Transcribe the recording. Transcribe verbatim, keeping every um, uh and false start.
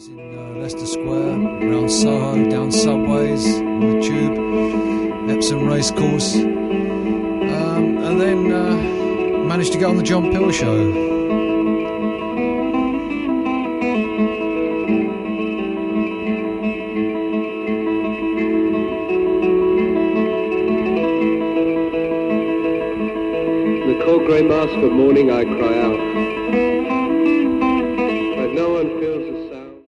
in uh, Leicester Square, around Soho, down subways, on the tube, Epsom Racecourse, um, and then uh, managed to get on the John Peel show. In the cold grey mask of morning I cry out,